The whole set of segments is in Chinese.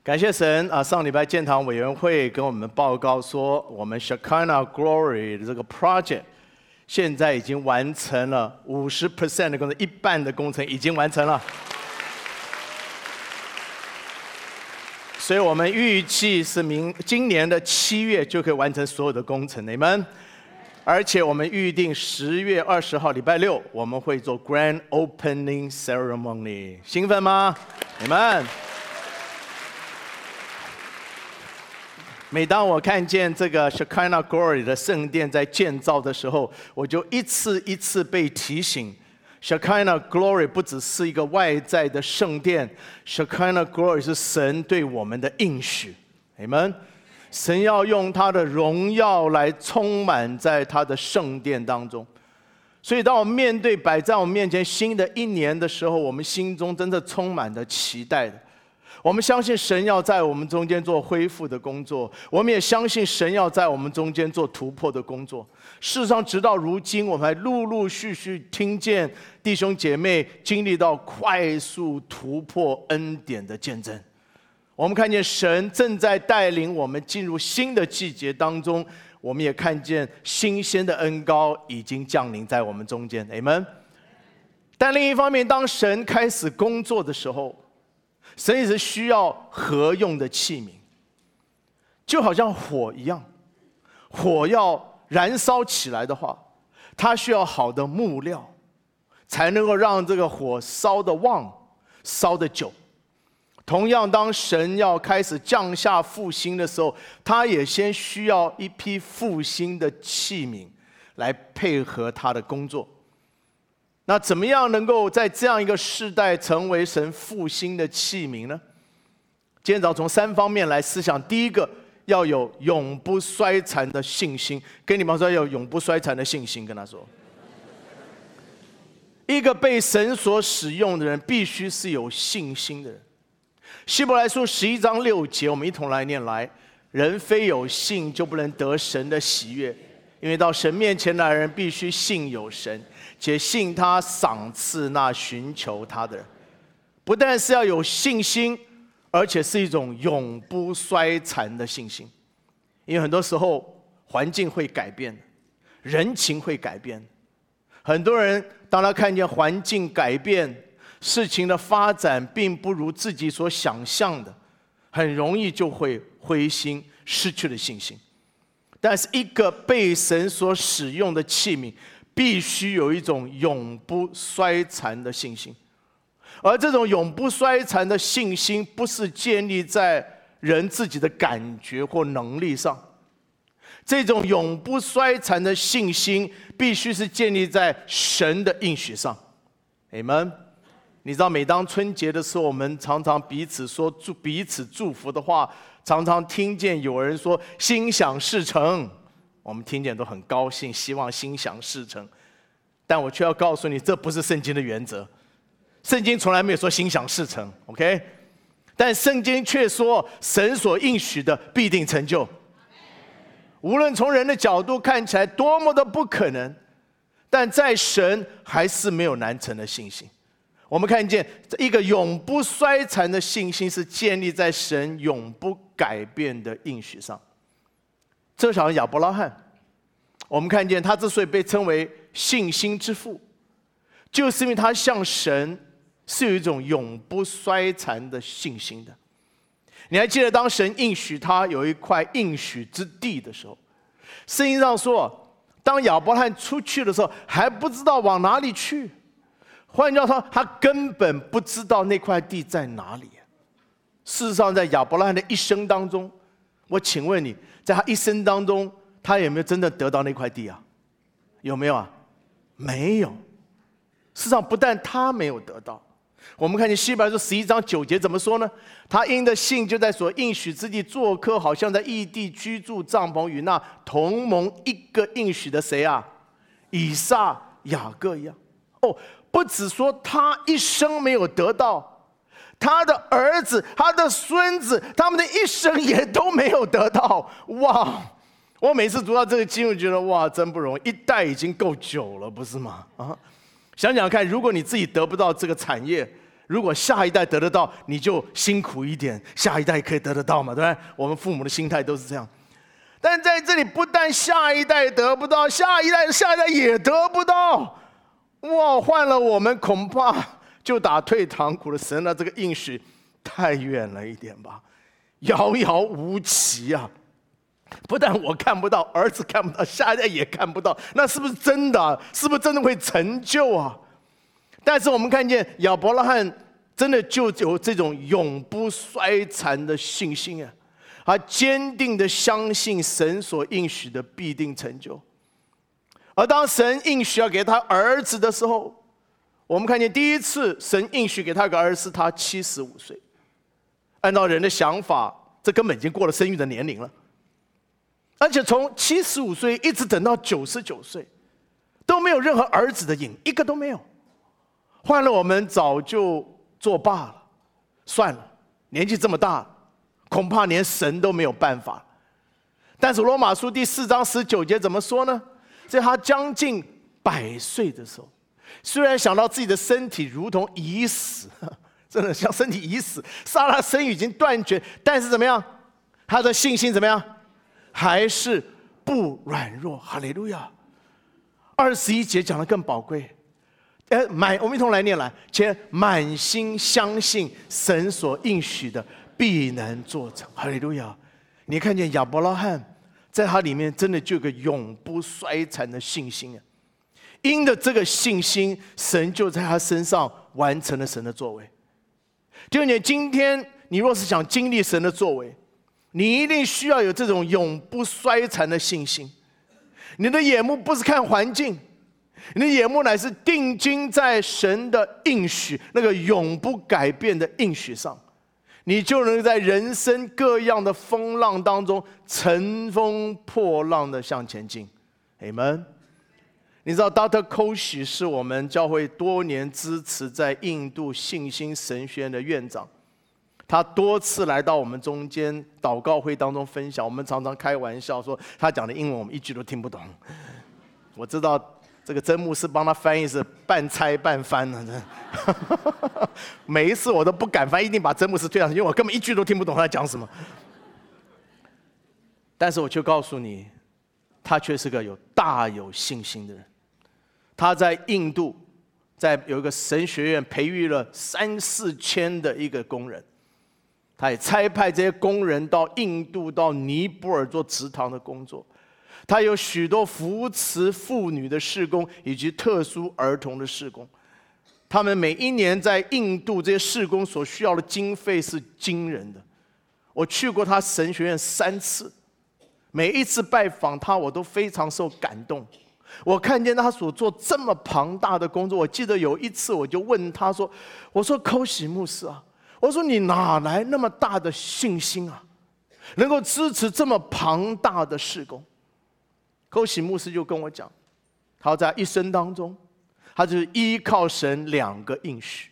感谢神啊！上礼拜建堂委员会跟我们报告说，我们 Shekinah Glory 的这个 project 现在已经完成了50% 的工程，一半的工程已经完成了。所以我们预计是今年的7月就可以完成所有的工程，你们。而且我们预定10月20号礼拜六，我们会做 Grand Opening Ceremony， 兴奋吗？你们。每当我看见这个 Shekinah Glory 的圣殿在建造的时候，我就一次一次被提醒 ，Shekinah Glory 不只是一个外在的圣殿 ，Shekinah Glory 是神对我们的应许。Amen。神要用他的荣耀来充满在他的圣殿当中。所以，当我们面对摆在我们面前新的一年的时候，我们心中真的充满了期待的。我们相信神要在我们中间做恢复的工作，我们也相信神要在我们中间做突破的工作。事实上，直到如今，我们还陆陆续续听见弟兄姐妹经历到快速突破恩典的见证。我们看见神正在带领我们进入新的季节当中，我们也看见新鲜的恩膏已经降临在我们中间。Amen。但另一方面，当神开始工作的时候，神也是需要合用的器皿，就好像火一样，火要燃烧起来的话，它需要好的木料，才能够让这个火烧得旺，烧得久。同样，当神要开始降下复兴的时候，他也先需要一批复兴的器皿来配合他的工作。那怎么样能够在这样一个世代成为神复兴的器皿呢？今天早上从3方面来思想。第一个，要有永不衰残的信心。跟你们说，要有永不衰残的信心。跟他说，一个被神所使用的人，必须是有信心的人。希伯来书11章6节，我们一同来念来：人非有信，就不能得神的喜悦，因为到神面前来的人，必须信有神，且信他赏赐那寻求他的人。不但是要有信心，而且是一种永不衰残的信心。因为很多时候环境会改变，人情会改变。很多人当他看见环境改变，事情的发展并不如自己所想象的，很容易就会灰心，失去了信心。但是一个被神所使用的器皿，必须有一种永不衰残的信心。而这种永不衰残的信心，不是建立在人自己的感觉或能力上，这种永不衰残的信心，必须是建立在神的应许上。Amen。你知道，每当春节的时候，我们常常彼此说彼此祝福的话，常常听见有人说心想事成，我们听见都很高兴，希望心想事成。但我却要告诉你，这不是圣经的原则。圣经从来没有说心想事成 ，OK？ 但圣经却说，神所应许的必定成就。无论从人的角度看起来多么的不可能，但在神还是没有难成的信心。我们看见一个永不衰残的信心，是建立在神永不改变的应许上。这就好像亚伯拉罕，我们看见他之所以被称为信心之父，就是因为他向神是有一种永不衰残的信心的。你还记得当神应许他有一块应许之地的时候，圣经上说，当亚伯拉罕出去的时候，还不知道往哪里去。换句话说，他根本不知道那块地在哪里。事实上，在亚伯拉罕的一生当中，我请问你，在他一生当中，他有没有真的得到那块地啊？有没有啊？没有。事实上，不但他没有得到，我们看见希伯来书11章9节怎么说呢？他因着信，就在所应许之地做客，好像在异地居住帐篷，与那同蒙一个应许的谁啊？以撒、雅各一样。不只说他一生没有得到，他的儿子、他的孙子，他们的一生也都没有得到。哇！我每次读到这个经文，觉得哇，真不容易，一代已经够久了，不是吗？想想看，如果你自己得不到这个产业， 如果下一代得得到，你就辛苦一点，下一代可以得得到嘛，对不对？我们父母的心态都是这样。但在这里，不但下一代得不到，下一代也得不到。哇，换了我们恐怕就打退堂鼓了。神的这个应许太远了一点吧，遥遥无期啊！不但我看不到，儿子看不到，下一代也看不到，那是不是真的？是不是真的会成就啊？但是我们看见亚伯拉罕真的就有这种永不衰残的信心啊！他坚定的相信神所应许的必定成就。而当神应许要给他儿子的时候，我们看见第一次神应许给他个儿子，他75岁。按照人的想法，这根本已经过了生育的年龄了。而且从75岁一直等到99岁，都没有任何儿子的影，一个都没有。换了我们早就作罢了，算了，年纪这么大，恐怕连神都没有办法。但是罗马书第4章19节怎么说呢？在他将近100岁的时候，虽然想到自己的身体如同已死，真的像身体已死，撒拉生育已经断绝，但是怎么样？他的信心怎么样？还是不软弱。哈利路亚！21节讲得更宝贵。我们一同来念来，且满心相信神所应许的必能做成。哈利路亚！你看见亚伯拉罕在他里面真的就有个永不衰残的信心啊！因着这个信心，神就在他身上完成了神的作为。弟兄姐妹，今天你若是想经历神的作为，你一定需要有这种永不衰残的信心。你的眼目不是看环境，你的眼目乃是定睛在神的应许，那个永不改变的应许上，你就能在人生各样的风浪当中乘风破浪的向前进。Amen。你知道 Dr. Koshi 是我们教会多年支持在印度信心神学院的院长，他多次来到我们中间祷告会当中分享，我们常常开玩笑说他讲的英文我们一句都听不懂。我知道这个曾牧师帮他翻译是半猜半翻的，每一次我都不敢翻，一定把曾牧师推上去，因为我根本一句都听不懂他在讲什么。但是我却告诉你，他却是个大有信心的人。他在印度，有一个神学院培育了3、4千的一个工人，他也差派这些工人到印度、到尼泊尔做植堂的工作。他有许多扶持妇女的事工，以及特殊儿童的事工。他们每一年在印度这些事工所需要的经费是惊人的。我去过他神学院3次，每一次拜访他，我都非常受感动。我看见他所做这么庞大的工作，我记得有一次我就问他说：“我说寇喜牧师啊，我说你哪来那么大的信心啊，能够支持这么庞大的事工？”寇喜牧师就跟我讲，他在一生当中，他就是依靠神2个应许。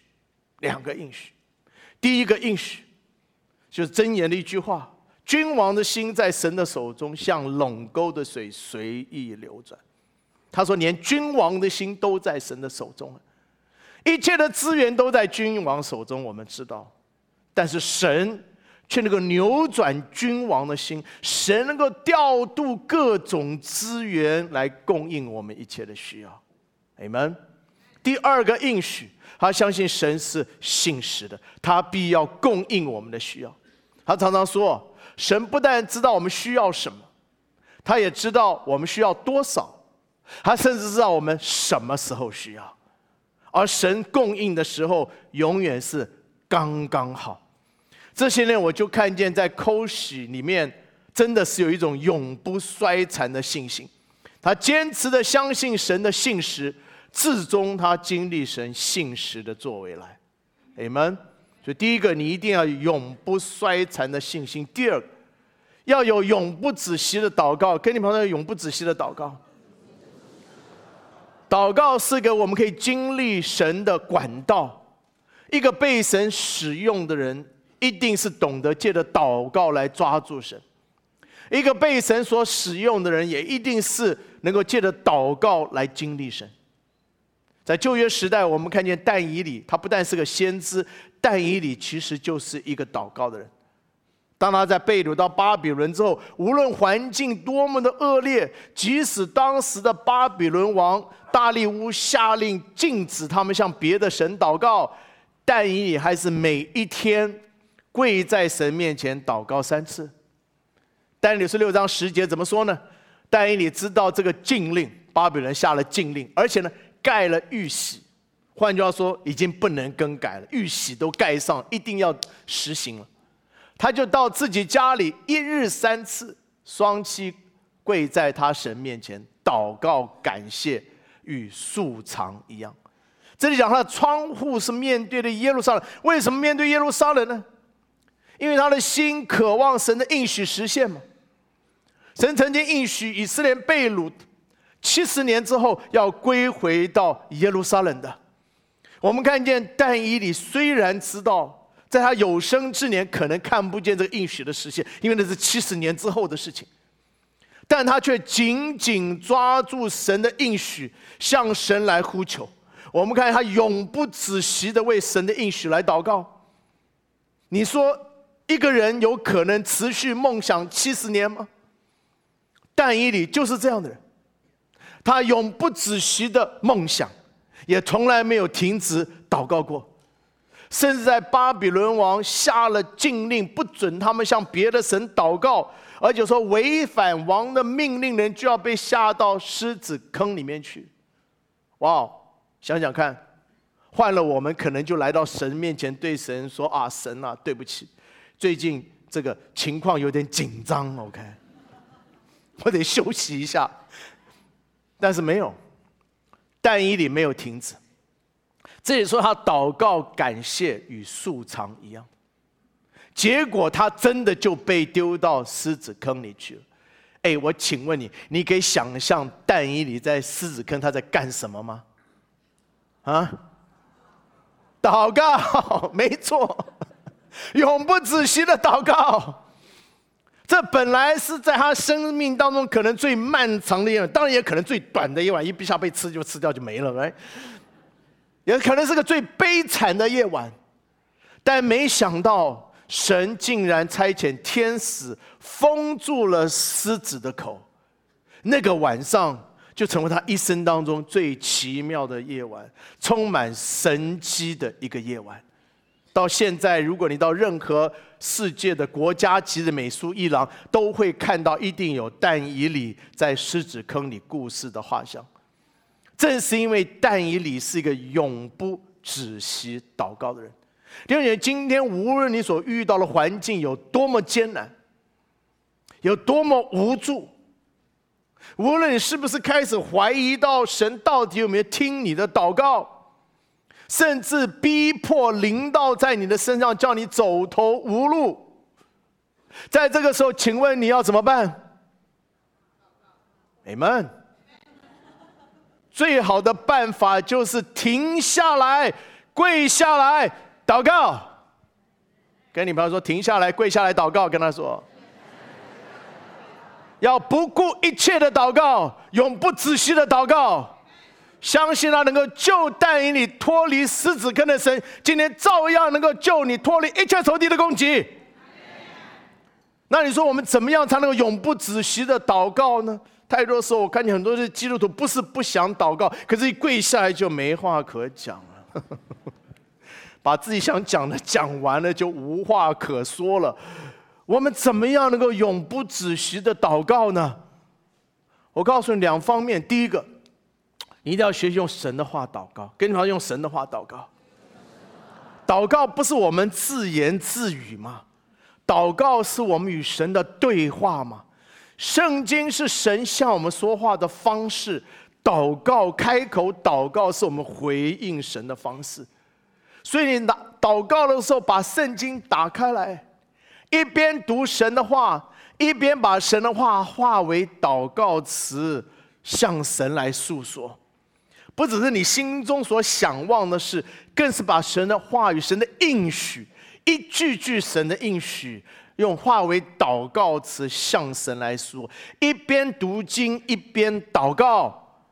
第一个应许就是箴言的一句话：“君王的心在神的手中，像垄沟的水随意流转。”他说连君王的心都在神的手中，一切的资源都在君王手中，我们知道。但是神却能够扭转君王的心，神能够调度各种资源来供应我们一切的需要。Amen。第2个应许，他相信神是信实的，他必要供应我们的需要。他常常说，神不但知道我们需要什么，他也知道我们需要多少，他甚至知道我们什么时候需要，而神供应的时候永远是刚刚好。这些年我就看见在Koshi里面真的是有一种永不衰残的信心，他坚持的相信神的信实，至终他经历神信实的作为来。Amen。所以第一个，你一定要有永不衰残的信心；第二个，要有永不止息的祷告。跟你朋友有永不止息的祷告。祷告是个我们可以经历神的管道。一个被神使用的人，一定是懂得借着祷告来抓住神。一个被神所使用的人，也一定是能够借着祷告来经历神。 在旧约时代，我们看见但以理，他不但是个先知，但以理其实就是一个祷告的人。当他在被掳到巴比伦之后，无论环境多么的恶劣，即使当时的巴比伦王大利乌下令禁止他们向别的神祷告，但以理还是每一天跪在神面前祷告3次。但以理6章10节怎么说呢？但以理知道这个禁令，巴比伦下了禁令，而且呢盖了玉玺，换句话说，已经不能更改了，玉玺都盖上，一定要实行了。他就到自己家里1日3次，双膝跪在他神面前祷告感谢，与素常一样。这里讲他的窗户是面对的耶路撒冷，为什么面对耶路撒冷呢？因为他的心渴望神的应许实现嘛。神曾经应许以色列被掳70年之后要归回到耶路撒冷的。我们看见但以理虽然知道在他有生之年可能看不见这个应许的实现，因为那是70年之后的事情，但他却紧紧抓住神的应许，向神来呼求。我们看他永不止息的为神的应许来祷告。你说一个人有可能持续梦想70年吗？但以理就是这样的人，他永不止息的梦想，也从来没有停止祷告过。甚至在巴比伦王下了禁令，不准他们向别的神祷告，而且说违反王的命令的人就要被下到狮子坑里面去。哇，想想看，换了我们可能就来到神面前，对神说啊，神啊，对不起，最近这个情况有点紧张 ，OK， 我得休息一下。但是没有，但以理没有停止。这里说他祷告感谢与素常一样，结果他真的就被丢到狮子坑里去了。我请问你，你可以想象但以理在狮子坑他在干什么吗？啊，祷告，没错，永不止息的祷告。这本来是在他生命当中可能最漫长的夜晚，当然也可能最短的夜晚，一下被吃就吃掉就没了， right？ 也可能是个最悲惨的夜晚，但没想到神竟然差遣天使封住了狮子的口。那个晚上就成为他一生当中最奇妙的夜晚，充满神迹的一个夜晚。到现在，如果你到任何世界的国家级的美术艺廊，都会看到一定有但以理在狮子坑里故事的画像。正是因为但以理是一个永不止息祷告的人。弟兄姐妹，今天无论你所遇到的环境有多么艰难，有多么无助，无论你是不是开始怀疑到神到底有没有听你的祷告，甚至逼迫临到在你的身上，叫你走投无路，在这个时候，请问你要怎么办？ Amen。 最好的办法就是停下来，跪下来祷告。跟你朋友说，停下来，跪下来祷告。跟他说，要不顾一切的祷告，永不止息的祷告。相信他能够救但以理脱离狮子坑的神，今天照样能够救你脱离一切仇敌的攻击。那你说我们怎么样才能够永不止息的祷告呢？太多时候我看见很多的基督徒不是不想祷告，可是一跪下来就没话可讲了把自己想讲的讲完了就无话可说了。我们怎么样能够永不止息的祷告呢？我告诉你2方面。第一个，你一定要学习用神的话祷告，跟你们用神的话祷告。祷告不是我们自言自语吗？祷告是我们与神的对话吗？圣经是神向我们说话的方式，祷告开口祷告是我们回应神的方式。所以你祷告的时候，把圣经打开来，一边读神的话，一边把神的话化为祷告词，向神来诉说。不只是你心中所想望的事，更是把神的话语、神的应许，一句句神的应许，用化为祷告词向神来说。一边读经一边祷告，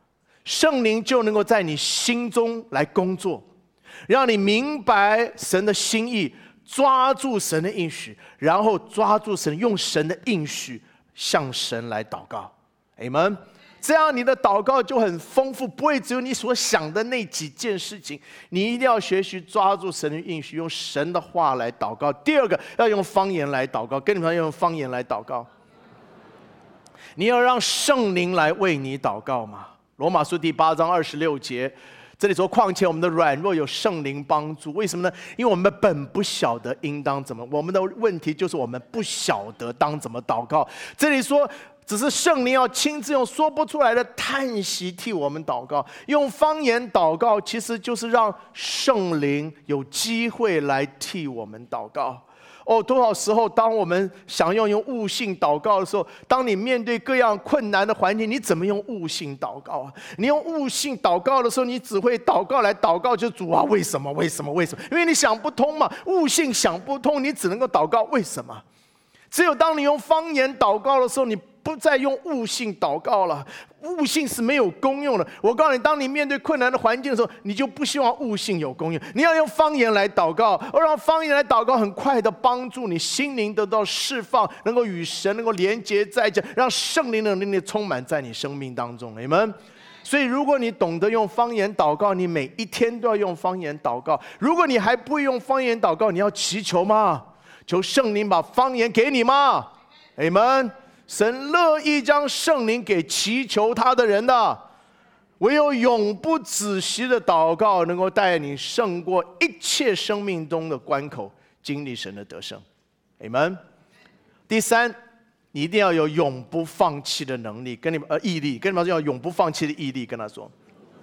圣灵就能够在你心中来工作，让你明白神的心意，抓住神的应许，然后抓住神，用神的应许向神来祷告。Amen。这样你的祷告就很丰富，不会只有你所想的那几件事情。你一定要学习抓住神的应许，用神的话来祷告。第二个，要用方言来祷告，跟你们要用方言来祷告。你要让圣灵来为你祷告吗？罗马书第8章26节，这里说：况且我们的软弱有圣灵帮助。为什么呢？因为我们本不晓得应当怎么，我们的问题就是我们不晓得当怎么祷告。这里说，只是圣灵要亲自用说不出来的叹息替我们祷告。用方言祷告，其实就是让圣灵有机会来替我们祷告。多少时候，当我们想要用悟性祷告的时候，当你面对各样困难的环境，你怎么用悟性祷告啊？你用悟性祷告的时候，你只会祷告来祷告，就主啊，为什么？为什么？为什么？因为你想不通嘛，悟性想不通，你只能够祷告为什么？只有当你用方言祷告的时候，你不再用悟性祷告了，悟性是没有功用的。我告诉你，当你面对困难的环境的时候，你就不希望悟性有功用，你要用方言来祷告，而让方言来祷告很快的帮助你心灵得到释放，能够与神能够连接在一起，让圣灵的能力充满在你生命当中。你们。所以如果你懂得用方言祷告，你每一天都要用方言祷告。如果你还不会用方言祷告，你要祈求吗？求圣灵把方言给你吗？ Amen。 神乐意将圣灵给祈求他的人的。唯有永不止息的祷告，能够带你胜过一切生命中的关口，经历神的得胜。 Amen。 第三，你一定要有永不放弃的能力，跟你们毅力，跟你们说要永不放弃的毅力。跟他说，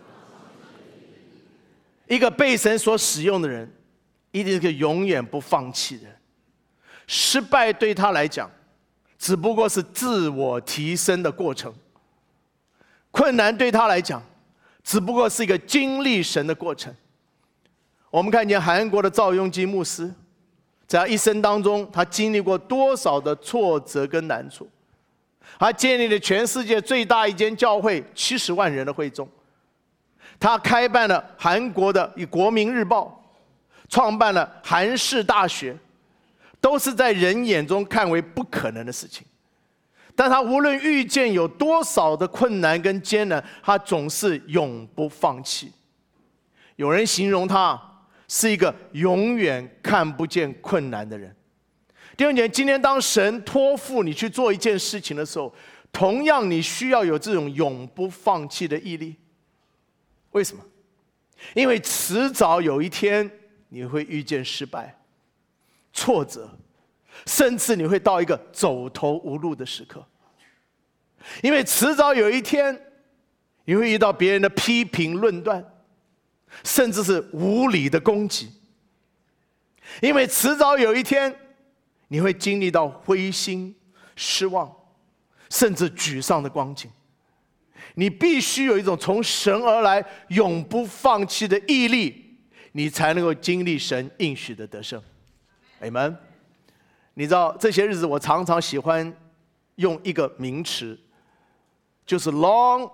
一个被神所使用的人，一定是个永远不放弃的人。失败对他来讲，只不过是自我提升的过程；困难对他来讲，只不过是一个经历神的过程。我们看见韩国的赵雍基牧师，在他一生当中，他经历过多少的挫折跟难处。他建立了全世界最大一间教会，70万人的会众。他开办了韩国的国民日报，创办了韩式大学，都是在人眼中看为不可能的事情。但他无论遇见有多少的困难跟艰难，他总是永不放弃。有人形容他是一个永远看不见困难的人。弟兄姐妹，今天当神托付你去做一件事情的时候，同样你需要有这种永不放弃的毅力。为什么？因为迟早有一天你会遇见失败、挫折，甚至你会到一个走投无路的时刻。因为迟早有一天你会遇到别人的批评论断，甚至是无理的攻击。因为迟早有一天你会经历到灰心、失望，甚至沮丧的光景。你必须有一种从神而来永不放弃的毅力，你才能够经历神应许的得胜。Amen。 你知道这些日子我常常喜欢用一个名词，就是 long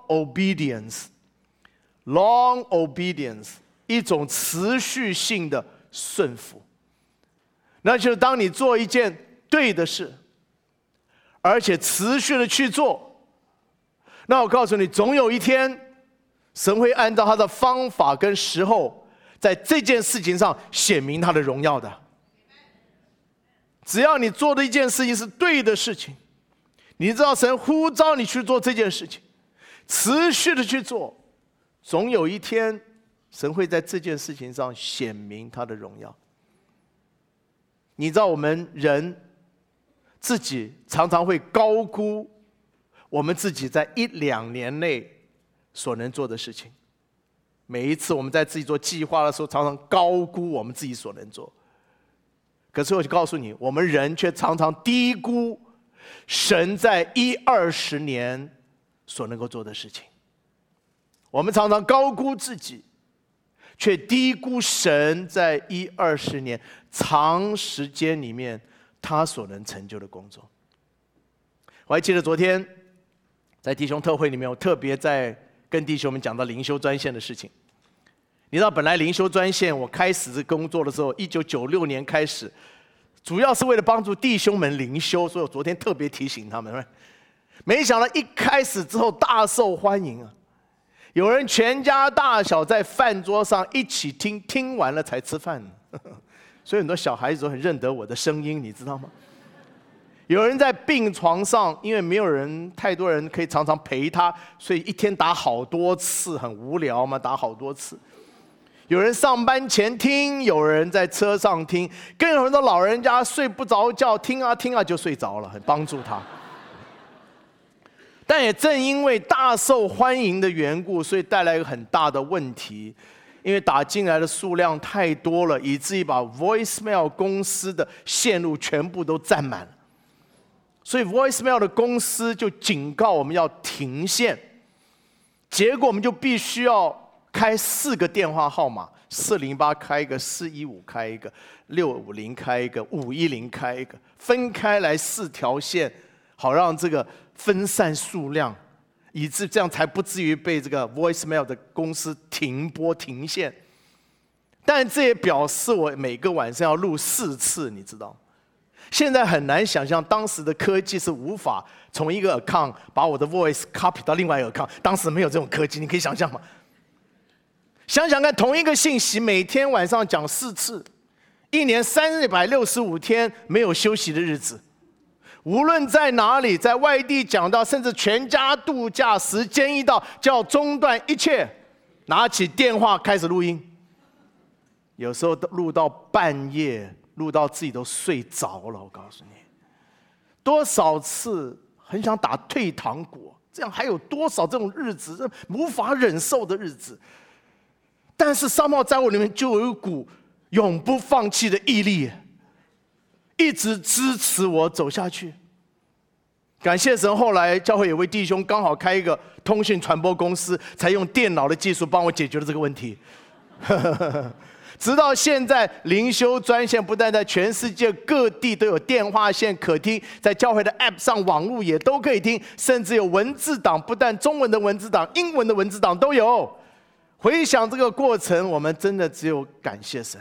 obedience。long obedience， 一种持续性的顺服。那就是当你做一件对的事，而且持续的去做，那我告诉你，总有一天神会按照他的方法跟时候，在这件事情上显明他的荣耀的。只要你做的一件事情是对的事情，你知道神呼召你去做这件事情，持续的去做，总有一天神会在这件事情上显明他的荣耀。你知道我们人自己常常会高估我们自己在1-2年内所能做的事情。每一次我们在自己做计划的时候，常常高估我们自己所能做。可是我就告诉你，我们人却常常低估神在10-20年所能够做的事情。我们常常高估自己，却低估神在10-20年长时间里面他所能成就的工作。我还记得昨天在弟兄特会里面，我特别在跟弟兄们讲到灵修专线的事情。你知道，本来灵修专线我开始这工作的时候，1996年开始，主要是为了帮助弟兄们灵修，所以我昨天特别提醒他们。没想到一开始之后大受欢迎啊！有人全家大小在饭桌上一起听，听完了才吃饭。所以很多小孩子都很认得我的声音，你知道吗？有人在病床上，因为没有人太多人可以常常陪他，所以一天打好多次，很无聊嘛，打好多次。有人上班前听，有人在车上听，更有很多老人家睡不着觉，听啊听啊就睡着了，很帮助他。但也正因为大受欢迎的缘故，所以带来一个很大的问题，因为打进来的数量太多了，以至于把 voicemail 公司的线路全部都占满了。所以 voicemail 的公司就警告我们要停线，结果我们就必须要开4个电话号码，408开一个，415开一个，650开一个，510开一个，分开来4条线，好让这个分散数量，以致这样才不至于被这个 voicemail 的公司停播停线。但这也表示我每个晚上要录4次，你知道吗？现在很难想象，当时的科技是无法从一个 account 把我的 voice copy 到另外一个 account， 当时没有这种科技，你可以想象吗？想想看，同一个信息每天晚上讲4次，1年365天没有休息的日子，无论在哪里，在外地讲到，甚至全家度假，时间一到就要中断一切，拿起电话开始录音，有时候录到半夜，录到自己都睡着了。我告诉你，多少次很想打退堂鼓，这样还有多少这种日子，无法忍受的日子。但是沙漠在我里面就有一股永不放弃的毅力，一直支持我走下去。感谢神，后来教会有位弟兄刚好开一个通讯传播公司，才用电脑的技术帮我解决了这个问题。直到现在，灵修专线不但在全世界各地都有电话线可听，在教会的 App 上网络也都可以听，甚至有文字档，不但中文的文字档，英文的文字档都有。回想这个过程，我们真的只有感谢神。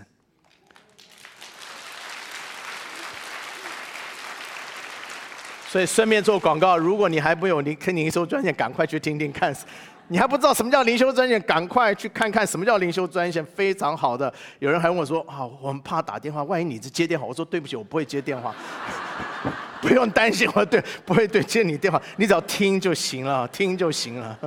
所以顺便做广告，如果你还没有灵修专线，赶快去听听看。你还不知道什么叫灵修专线，赶快去看看什么叫灵修专线，非常好的。有人还问我说：“啊，我们怕打电话，万一你是接电话。”我说：“对不起，我不会接电话，不用担心，我不会接你电话，你只要听就行了，听就行了。”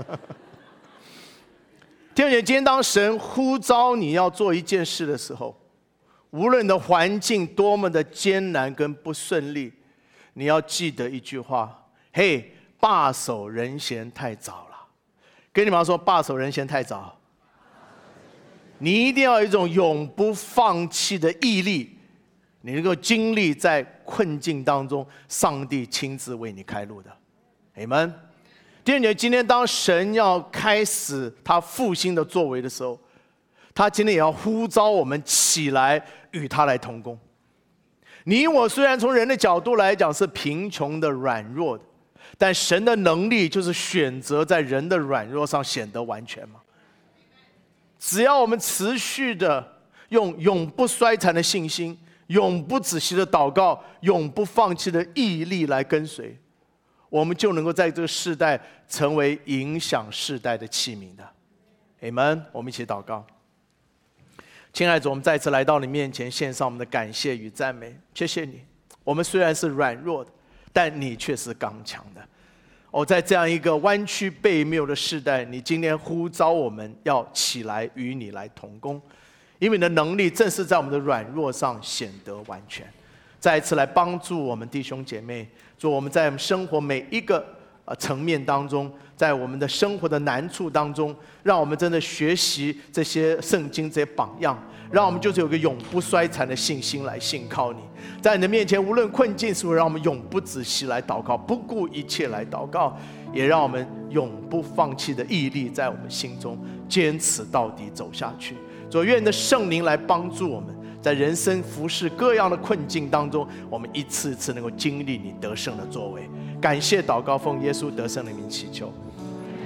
弟兄姐妹，今天当神呼召你要做一件事的时候，无论你的环境多么的艰难跟不顺利，你要记得一句话：嘿，罢手人闲太早了。跟你们说，罢手人闲太早。你一定要有一种永不放弃的毅力，你能够经历在困境当中，上帝亲自为你开路的。阿们。弟兄姐妹，今天当神要开始他复兴的作为的时候，他今天也要呼召我们起来与他来同工。你我虽然从人的角度来讲是贫穷的、软弱的，但神的能力就是选择在人的软弱上显得完全嘛。只要我们持续的用永不衰残的信心、永不止息的祷告、永不放弃的毅力来跟随，我们就能够在这个世代成为影响世代的器皿的。阿们。我们一起祷告。亲爱的主，我们再次来到你面前，献上我们的感谢与赞美。谢谢你，我们虽然是软弱的，但你却是刚强的。在这样一个弯曲悖谬的世代，你今天呼召我们要起来与你来同工，因为你的能力正是在我们的软弱上显得完全。再一次来帮助我们弟兄姐妹，做我们在我们生活每一个层面当中，在我们的生活的难处当中，让我们真的学习这些圣经这些榜样，让我们就是有个永不衰残的信心来信靠你。在你的面前，无论困境是否，让我们永不止息来祷告，不顾一切来祷告，也让我们永不放弃的毅力在我们心中坚持到底走下去。主，愿你的圣灵来帮助我们，在人生服事各样的困境当中，我们一次次能够经历你得胜的作为。感谢祷告，奉耶稣得胜的名祈求。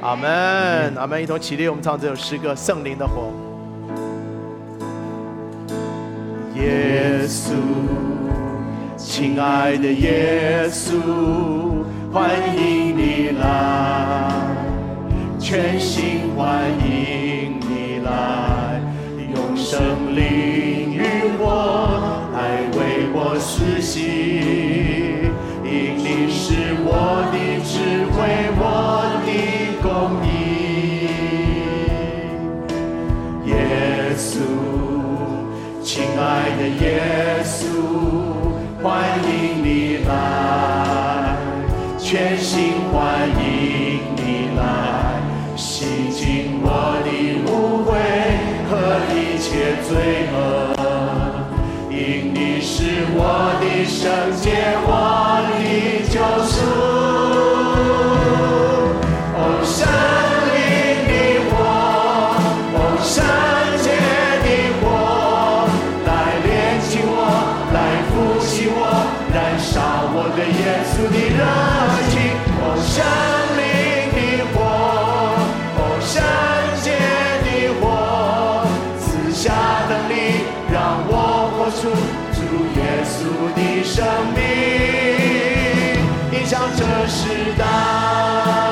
阿门，阿门。一同起立，我们唱这首诗歌《圣灵的火》。耶稣，亲爱的耶稣，欢迎你来，全心欢迎你来，用生灵与我来为我施行，因你是我的智慧，我的公义。耶稣，亲爱的耶稣，欢迎你来，全心欢迎你来，洗净我的污秽和一切罪恶，因你是我的圣洁，我的救赎。哦，圣灵的火，哦，圣洁的火，来炼净我，来复兴我，燃烧我对耶稣的热情。哦，圣灵的火，哦，圣洁的火，赐下能力，让我活出主耶稣的生命，影响这时代。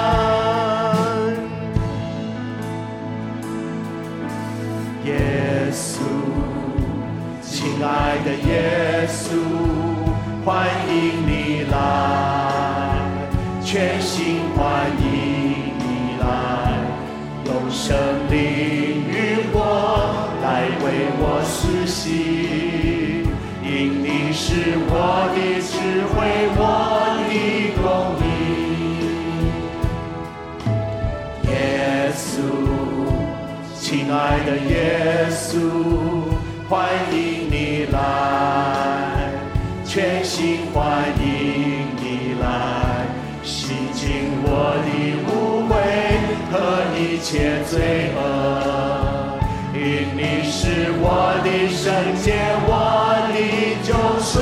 耶稣，亲爱的耶稣，欢迎你来，全心欢迎你来，用生灵与火来为我施行，因你是我的智慧，我的公义。耶稣，亲爱的耶稣，欢迎你来，全心欢迎你来，洗净我的污秽和一切罪恶，因你是我的圣洁，我的救赎。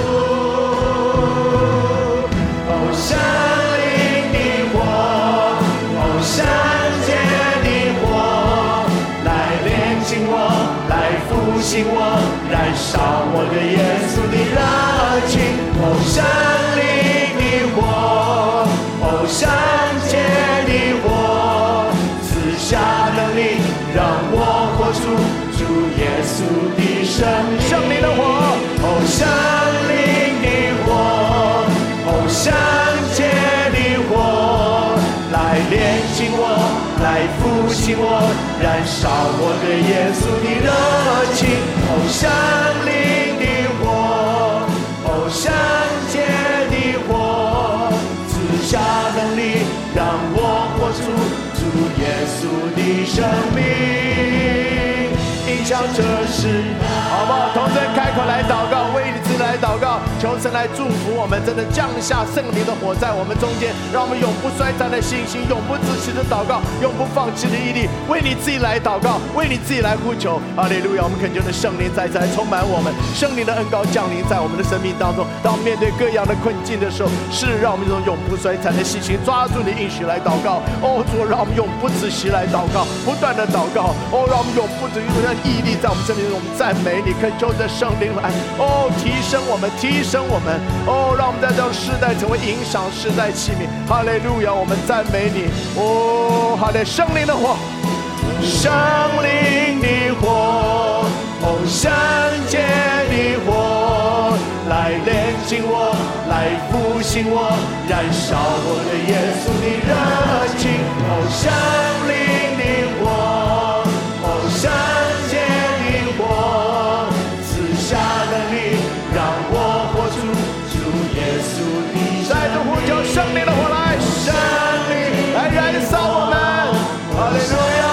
哦，圣灵的火，哦，圣洁的火，来炼净我，来复兴我，燃烧我对耶稣的热情。哦，圣灵的火，哦，圣洁的火，赐下能力，让我活出主耶稣的生命。圣灵的火，哦，圣灵的火，哦，圣洁的火，来炼净我，来复兴我，燃烧我对耶稣的热情。哦，圣灵的火，哦，圣洁的火，赐下能力，让我活出主耶稣的生命，影响这世代。好不好？同声开口来祷告，为你自己来祷告，求神来祝福我们，真的降下圣灵的火在我们中间，让我们永不衰残的信心，永不自弃的祷告，永不放弃的毅力，为你自己来祷告，为你自己来呼求。哈利路亚！我们恳求的圣灵再次来充满我们，圣灵的恩膏降临在我们的生命当中。当我们面对各样的困境的时候，是让我们这种永不衰残的信心抓住你应许来祷告。哦，主，让我们永不止息来祷告，不断的祷告。哦，让我们永不止息的毅力在我们生命中，我们赞美你，恳求着圣灵来，哦，提升我们，提升我们，哦，让我们在这个世代成为影响世代器皿。哈利路亚！我们赞美你，哦，哈利，圣灵的火，圣灵的火，哦，圣洁的火，来炼净我，来复兴我，燃烧我对耶稣的热情。哦，圣灵的火，哦，圣洁的火，赐下能力，让我活出主耶稣的生命。再度呼求圣灵的火来，圣灵来燃烧我们。哈利路亚！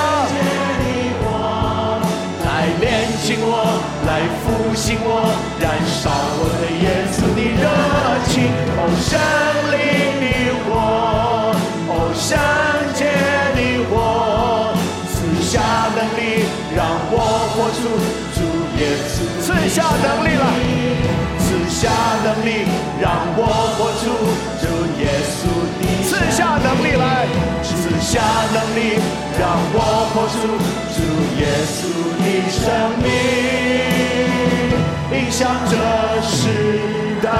来炼净我，来复兴我，燃烧我对耶稣的热情。哦，圣灵的火，哦，圣洁的火，赐下能力，让我活出主耶稣。赐下能力来，赐下能力，让我活出主耶稣的。赐下能力来，赐下下能力，让我活出主耶稣的生命，影响这时代。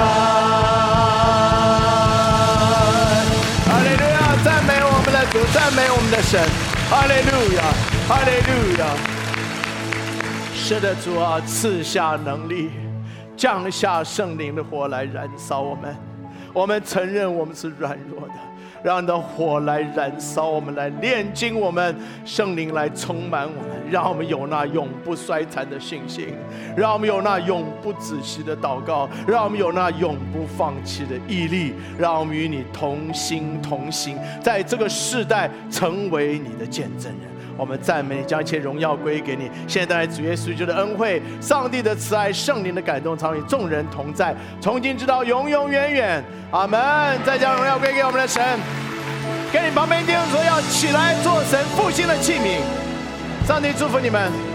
哈利路亚！赞美我们的主，赞美我们的神。哈利路亚，哈利路亚！是的，主啊，赐下能力，降下圣灵的火来燃烧我们。我们承认我们是软弱的，让你的火来燃烧我们，来炼净我们，圣灵来充满我们，让我们有那永不衰残的信心，让我们有那永不止息的祷告，让我们有那永不放弃的毅力，让我们与你同心同行，在这个世代成为你的见证人。我们赞美你，将一切荣耀归给你。现在主耶稣基督的恩惠、上帝的慈爱、圣灵的感动，常与众人同在，从今直到永永远远。阿门。再将荣耀归给我们的神。跟你旁边弟兄说，要起来做神复兴的器皿。上帝祝福你们。